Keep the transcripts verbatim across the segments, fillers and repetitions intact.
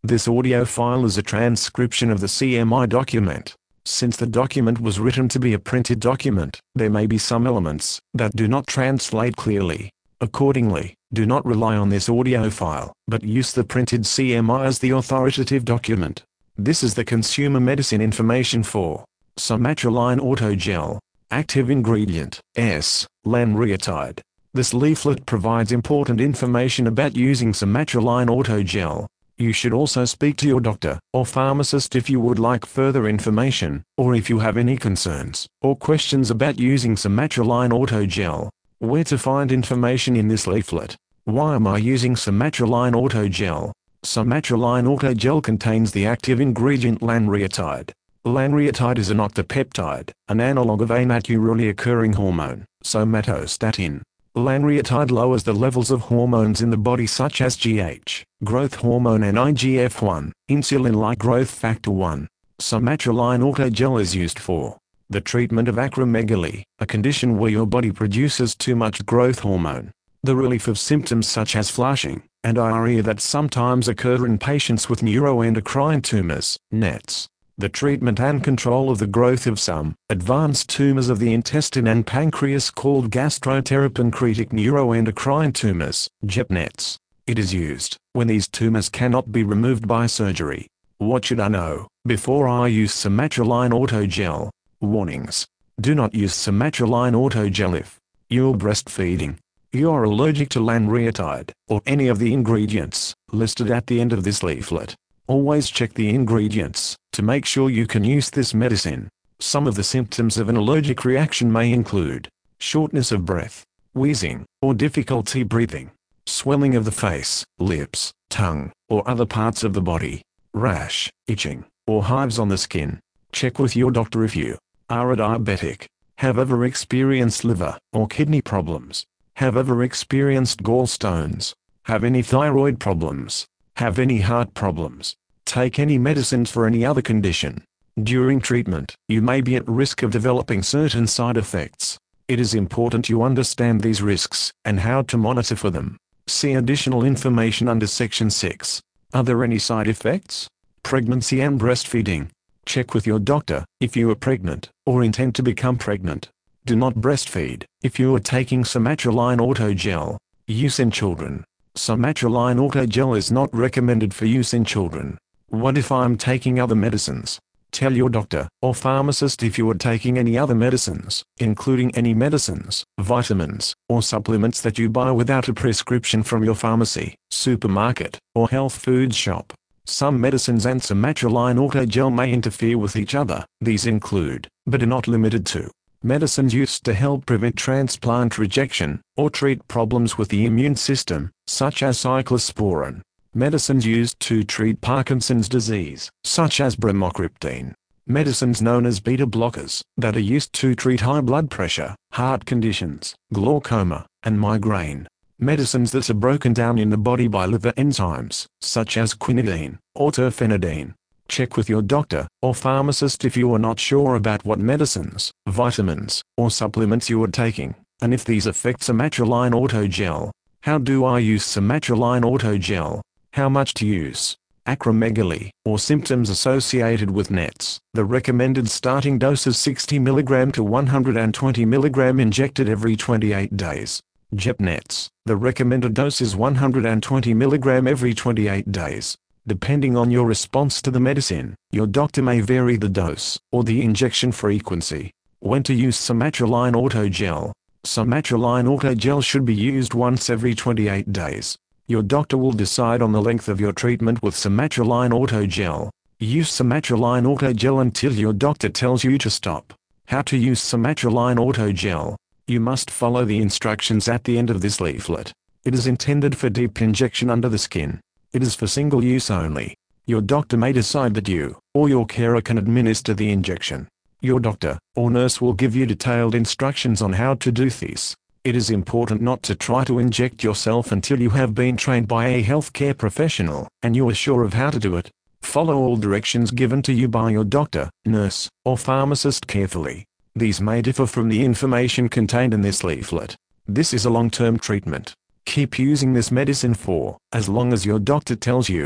This audio file is a transcription of the C M I document. Since the document was written to be a printed document, there may be some elements that do not translate clearly. Accordingly, do not rely on this audio file, but use the printed C M I as the authoritative document. This is the consumer medicine information for Somatroline Autogel. Active ingredient, S, lanreotide. This leaflet provides important information about using Somatroline Autogel. You should also speak to your doctor or pharmacist if you would like further information, or if you have any concerns or questions about using Somatroline Autogel. Where to find information in this leaflet? Why am I using Somatroline Autogel? Somatroline Autogel contains the active ingredient lanreotide. Lanreotide is an octapeptide, an analog of a naturally occurring hormone, somatostatin. Lanreotide lowers the levels of hormones in the body such as G H, growth hormone and I G F one, insulin-like growth factor one. Somatroline Autogel is used for the treatment of acromegaly, a condition where your body produces too much growth hormone, the relief of symptoms such as flushing and diarrhea that sometimes occur in patients with neuroendocrine tumors, N E Ts, the treatment and control of the growth of some advanced tumors of the intestine and pancreas called gastroenteropancreatic neuroendocrine tumors, G E P N E Ts. It is used when these tumors cannot be removed by surgery. What should I know before I use Somatroline Autogel? Warnings. Do not use Somatroline Autogel if you're breastfeeding, you're allergic to lanreotide, or any of the ingredients listed at the end of this leaflet. Always check the ingredients to make sure you can use this medicine. Some of the symptoms of an allergic reaction may include shortness of breath, wheezing, or difficulty breathing, swelling of the face, lips, tongue, or other parts of the body, rash, itching, or hives on the skin. Check with your doctor if you are a diabetic, have ever experienced liver or kidney problems, have ever experienced gallstones, have any thyroid problems, have any heart problems, take any medicines for any other condition. During treatment, you may be at risk of developing certain side effects. It is important you understand these risks and how to monitor for them. See additional information under Section six. Are there any side effects? Pregnancy and breastfeeding. Check with your doctor if you are pregnant or intend to become pregnant. Do not breastfeed if you are taking Somatroline Autogel. Use in children. Somatroline Autogel is not recommended for use in children. What if I'm taking other medicines? Tell your doctor or pharmacist if you are taking any other medicines, including any medicines, vitamins, or supplements that you buy without a prescription from your pharmacy, supermarket, or health food shop. Some medicines and Somatroline Autogel may interfere with each other. These include, but are not limited to, medicines used to help prevent transplant rejection or treat problems with the immune system, such as cyclosporin. Medicines used to treat Parkinson's disease, such as bromocriptine. Medicines known as beta blockers that are used to treat high blood pressure, heart conditions, glaucoma, and migraine. Medicines that are broken down in the body by liver enzymes, such as quinidine or terfenadine. Check with your doctor or pharmacist if you are not sure about what medicines, vitamins, or supplements you are taking, and if these affect Somatroline Autogel. How do I use Somatroline Autogel? How much to use? Acromegaly, or symptoms associated with N E Ts. The recommended starting dose is sixty milligrams to one hundred twenty milligrams injected every twenty-eight days. G E P N E Ts. The recommended dose is one hundred twenty milligrams every twenty-eight days. Depending on your response to the medicine, your doctor may vary the dose or the injection frequency. When to use Somatroline Autogel? Somatroline Autogel should be used once every twenty-eight days. Your doctor will decide on the length of your treatment with Somatroline Autogel. Use Somatroline Autogel until your doctor tells you to stop. How to use Somatroline Autogel? You must follow the instructions at the end of this leaflet. It is intended for deep injection under the skin. It is for single use only. Your doctor may decide that you or your carer can administer the injection. Your doctor or nurse will give you detailed instructions on how to do this. It is important not to try to inject yourself until you have been trained by a healthcare professional and you are sure of how to do it. Follow all directions given to you by your doctor, nurse, or pharmacist carefully. These may differ from the information contained in this leaflet. This is a long-term treatment. Keep using this medicine for as long as your doctor tells you.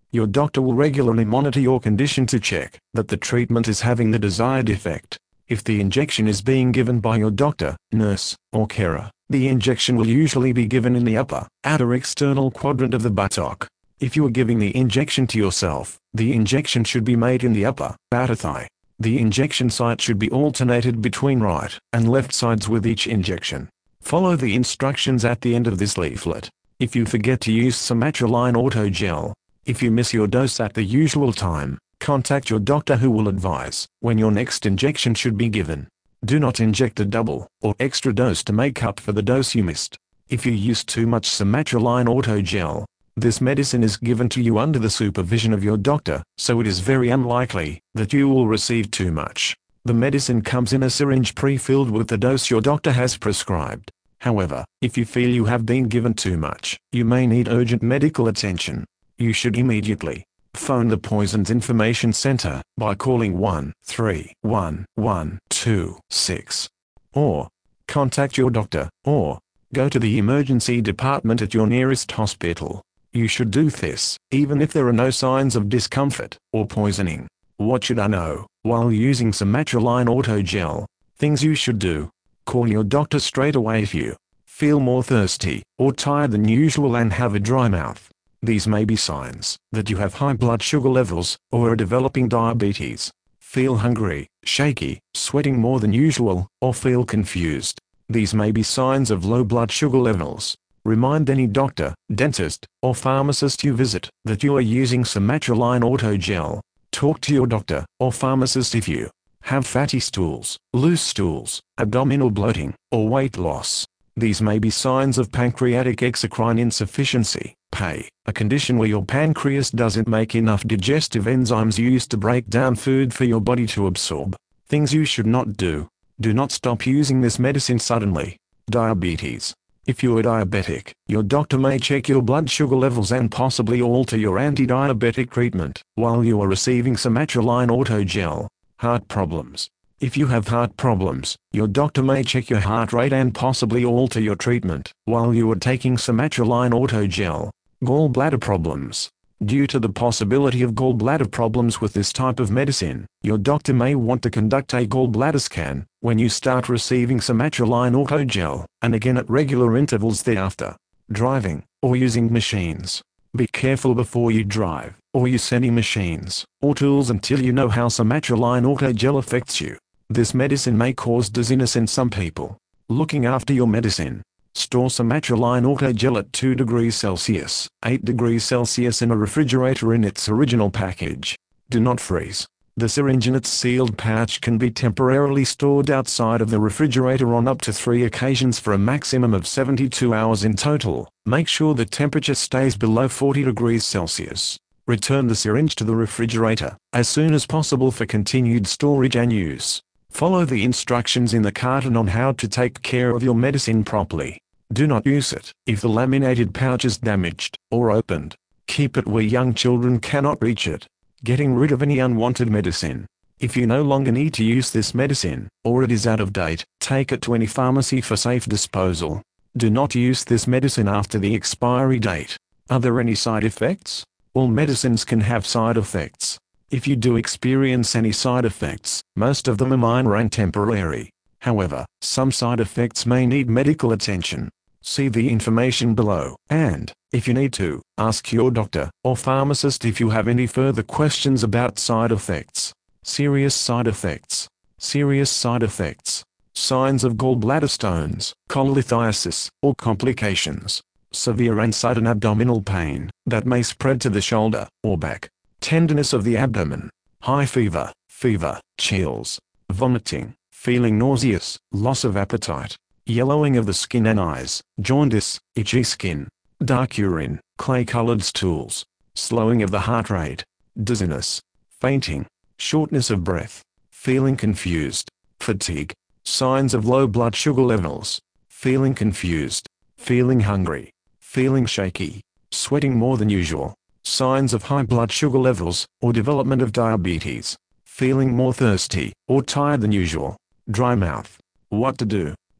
Your doctor will regularly monitor your condition to check that the treatment is having the desired effect. If the injection is being given by your doctor, nurse, or carer, the injection will usually be given in the upper, outer external quadrant of the buttock. If you are giving the injection to yourself, the injection should be made in the upper, outer thigh. The injection site should be alternated between right and left sides with each injection. Follow the instructions at the end of this leaflet. If you forget to use Somatropin Autogel, if you miss your dose at the usual time, contact your doctor who will advise when your next injection should be given. Do not inject a double or extra dose to make up for the dose you missed. If you use too much Somatropin Autogel, this medicine is given to you under the supervision of your doctor, so it is very unlikely that you will receive too much. The medicine comes in a syringe pre-filled with the dose your doctor has prescribed. However, if you feel you have been given too much, you may need urgent medical attention. You should immediately phone the Poisons Information Center by calling one three one one two six, or contact your doctor, or go to the emergency department at your nearest hospital. You should do this, even if there are no signs of discomfort or poisoning. What should I know while using Somatropin Autogel? Things you should do. Call your doctor straight away if you feel more thirsty or tired than usual and have a dry mouth. These may be signs that you have high blood sugar levels or are developing diabetes. Feel hungry, shaky, sweating more than usual, or feel confused. These may be signs of low blood sugar levels. Remind any doctor, dentist, or pharmacist you visit that you are using Somatropin Autogel. Talk to your doctor or pharmacist if you have fatty stools, loose stools, abdominal bloating, or weight loss. These may be signs of pancreatic exocrine insufficiency, P A, a condition where your pancreas doesn't make enough digestive enzymes used to break down food for your body to absorb. Things you should not do. Do not stop using this medicine suddenly. Diabetes. If you are diabetic, your doctor may check your blood sugar levels and possibly alter your anti-diabetic treatment while you are receiving Somatropin Autogel. Heart problems. If you have heart problems, your doctor may check your heart rate and possibly alter your treatment while you are taking Somatropin Autogel. Gallbladder problems. Due to the possibility of gallbladder problems with this type of medicine, your doctor may want to conduct a gallbladder scan when you start receiving Somatropin Autogel, and again at regular intervals thereafter. Driving, or using machines. Be careful before you drive, or use any machines or tools until you know how Somatropin Autogel affects you. This medicine may cause dizziness in some people. Looking after your medicine. Store Somatropin Autogel at two degrees Celsius, eight degrees Celsius in a refrigerator in its original package. Do not freeze. The syringe in its sealed pouch can be temporarily stored outside of the refrigerator on up to three occasions for a maximum of seventy-two hours in total. Make sure the temperature stays below forty degrees Celsius. Return the syringe to the refrigerator as soon as possible for continued storage and use. Follow the instructions in the carton on how to take care of your medicine properly. Do not use it if the laminated pouch is damaged or opened. Keep it where young children cannot reach it. Getting rid of any unwanted medicine. If you no longer need to use this medicine, or it is out of date, take it to any pharmacy for safe disposal. Do not use this medicine after the expiry date. Are there any side effects? All medicines can have side effects. If you do experience any side effects, most of them are minor and temporary. However, some side effects may need medical attention. See the information below, and, if you need to, ask your doctor or pharmacist if you have any further questions about side effects. Serious side effects. Serious side effects. Signs of gallbladder stones, cholelithiasis, or complications. Severe and sudden abdominal pain that may spread to the shoulder or back. Tenderness of the abdomen. High fever, fever, chills, vomiting, feeling nauseous, loss of appetite, yellowing of the skin and eyes, jaundice, itchy skin, dark urine, clay-colored stools, slowing of the heart rate, dizziness, fainting, shortness of breath, feeling confused, fatigue, signs of low blood sugar levels, feeling confused, feeling hungry, feeling shaky, sweating more than usual, signs of high blood sugar levels or development of diabetes, feeling more thirsty or tired than usual, dry mouth. What to do?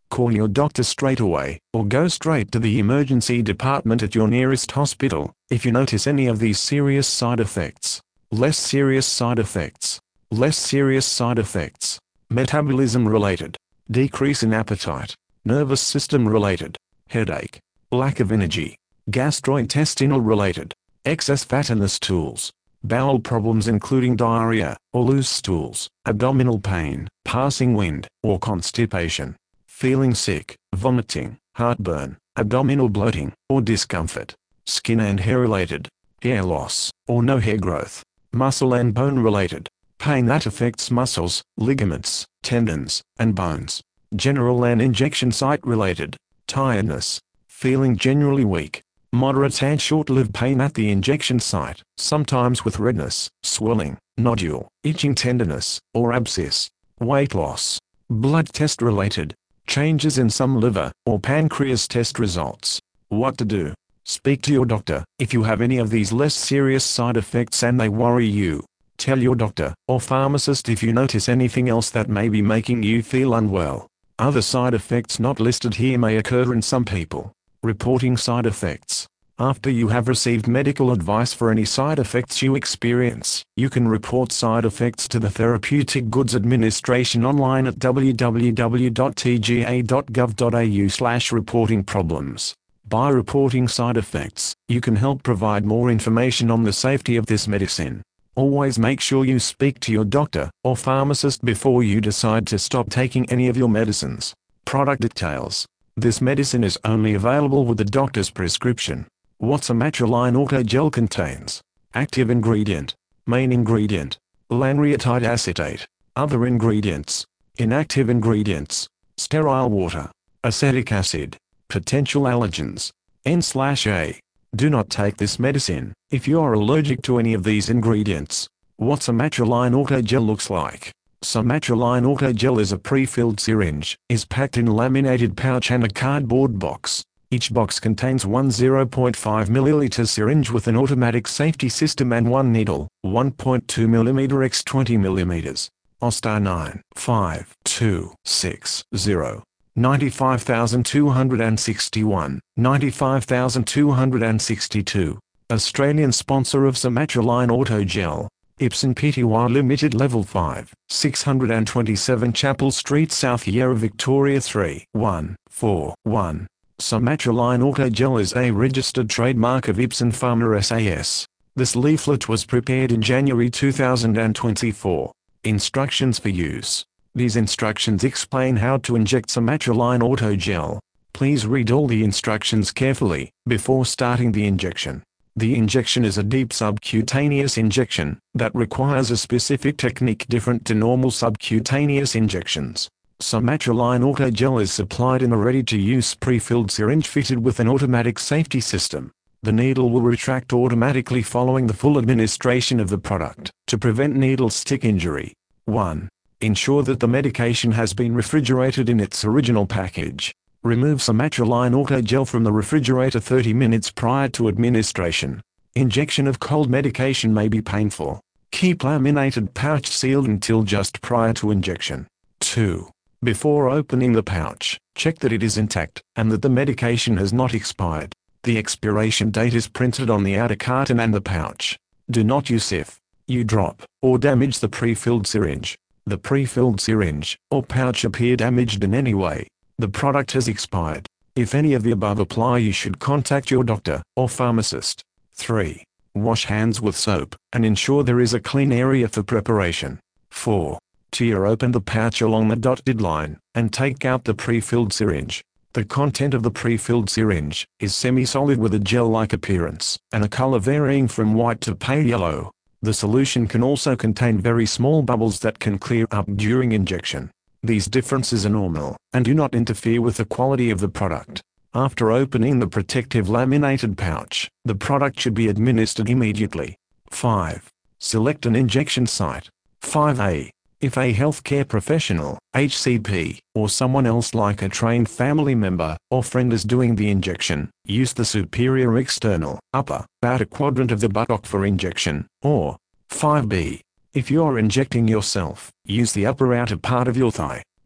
Call your doctor straight away, or go straight to the emergency department at your nearest hospital, if you notice any of these serious side effects. Less serious side effects. Less serious side effects. Metabolism related. Decrease in appetite. Nervous system related. Headache. Lack of energy. Gastrointestinal related. Excess fat in the stools. Bowel problems including diarrhea, or loose stools, abdominal pain, passing wind, or constipation. Feeling sick, vomiting, heartburn, abdominal bloating, or discomfort. Skin and hair related. Hair loss, or no hair growth. Muscle and bone related. Pain that affects muscles, ligaments, tendons, and bones. General and injection site related. Tiredness. Feeling generally weak. Moderate and short-lived pain at the injection site, sometimes with redness, swelling, nodule, itching tenderness, or abscess. Weight loss. Blood test related. Changes in some liver or pancreas test results. What to do? Speak to your doctor if you have any of these less serious side effects and they worry you. Tell your doctor or pharmacist if you notice anything else that may be making you feel unwell. Other side effects not listed here may occur in some people. Reporting side effects. After you have received medical advice for any side effects you experience, you can report side effects to the Therapeutic Goods Administration online at w w w dot t g a dot gov dot a u slash reporting problems. By reporting side effects, you can help provide more information on the safety of this medicine. Always make sure you speak to your doctor or pharmacist before you decide to stop taking any of your medicines. Product details. This medicine is only available with a doctor's prescription. What Somatroline Autogel contains. Active ingredient. Main ingredient. Lanreotide acetate. Other ingredients. Inactive ingredients. Sterile water. Acetic acid. Potential allergens. N A. Do not take this medicine if you are allergic to any of these ingredients. What Somatroline Autogel looks like. Somatroline Autogel is a pre-filled syringe, is packed in laminated pouch and a cardboard box. Each box contains one zero point five milliliter syringe with an automatic safety system and one needle, one point two millimeter by twenty millimeters. O S T A nine five two six zero. ninety-five thousand two hundred sixty-one, ninety-five thousand two hundred sixty-two. Australian sponsor of Somatroline Autogel. Ipsen Pty Limited Level five, six hundred twenty-seven Chapel Street South Yarra Victoria three one four one. Somatroline Autogel is a registered trademark of Ipsen Pharma S A S. This leaflet was prepared in January two thousand twenty-four. Instructions for use. These instructions explain how to inject Somatroline Autogel. Please read all the instructions carefully before starting the injection. The injection is a deep subcutaneous injection that requires a specific technique different to normal subcutaneous injections. Somatroline Autogel is supplied in a ready-to-use pre-filled syringe fitted with an automatic safety system. The needle will retract automatically following the full administration of the product. To prevent needle stick injury. one. Ensure that the medication has been refrigerated in its original package. Remove Somatroline Autogel from the refrigerator thirty minutes prior to administration. Injection of cold medication may be painful. Keep laminated pouch sealed until just prior to injection. two. Before opening the pouch, check that it is intact and that the medication has not expired. The expiration date is printed on the outer carton and the pouch. Do not use if you drop or damage the pre-filled syringe. The pre-filled syringe or pouch appear damaged in any way. The product has expired. If any of the above apply, you should contact your doctor or pharmacist. three. Wash hands with soap and ensure there is a clean area for preparation. four. Tear open the pouch along the dotted line and take out the pre-filled syringe. The content of the pre-filled syringe is semi-solid with a gel-like appearance and a color varying from white to pale yellow. The solution can also contain very small bubbles that can clear up during injection. These differences are normal and do not interfere with the quality of the product. After opening the protective laminated pouch, the product should be administered immediately. five. Select an injection site. five A. If a healthcare professional, H C P, or someone else like a trained family member or friend is doing the injection, use the superior external, upper, outer quadrant of the buttock for injection, or five B. If you are injecting yourself, use the upper outer part of your thigh.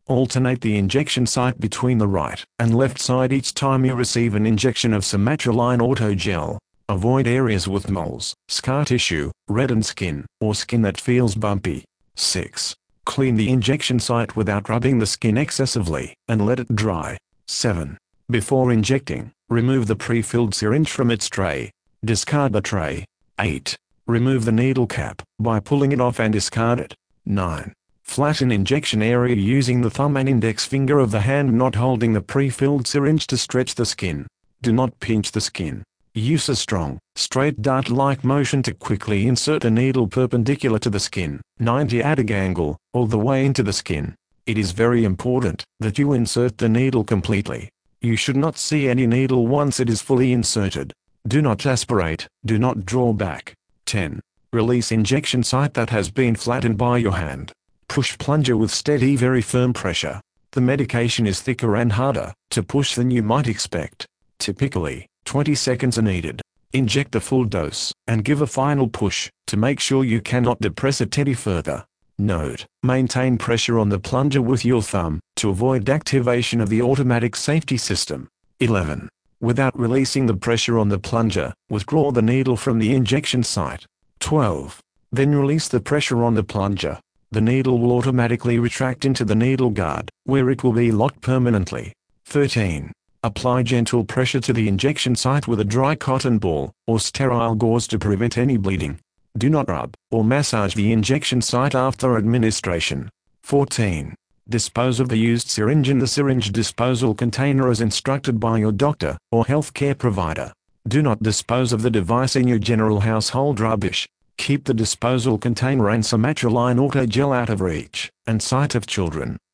Alternate the injection site between the right and left side each time you receive an injection of Somatropline Autogel. Avoid areas with moles, scar tissue, reddened skin, or skin that feels bumpy. six. Clean the injection site without rubbing the skin excessively, and let it dry. seven. Before injecting, remove the pre-filled syringe from its tray. Discard the tray. eight. Remove the needle cap by pulling it off and discard it. nine. Flatten injection area using the thumb and index finger of the hand not holding the pre-filled syringe to stretch the skin. Do not pinch the skin. Use a strong, straight dart-like motion to quickly insert a needle perpendicular to the skin, ninety at a angle, all the way into the skin. It is very important that you insert the needle completely. You should not see any needle once it is fully inserted. Do not aspirate, do not draw back. ten. Release injection site that has been flattened by your hand. Push plunger with steady, very firm pressure. The medication is thicker and harder to push than you might expect. Typically, twenty seconds are needed. Inject the full dose, and give a final push, to make sure you cannot depress it any further. Note: maintain pressure on the plunger with your thumb, to avoid activation of the automatic safety system. eleven. Without releasing the pressure on the plunger, withdraw the needle from the injection site. twelve. Then release the pressure on the plunger. The needle will automatically retract into the needle guard, where it will be locked permanently. thirteen. Apply gentle pressure to the injection site with a dry cotton ball, or sterile gauze to prevent any bleeding. Do not rub, or massage the injection site after administration. fourteen. Dispose of the used syringe in the syringe disposal container as instructed by your doctor, or healthcare provider. Do not dispose of the device in your general household rubbish. Keep the disposal container and Somatropline Autogel out of reach and sight of children.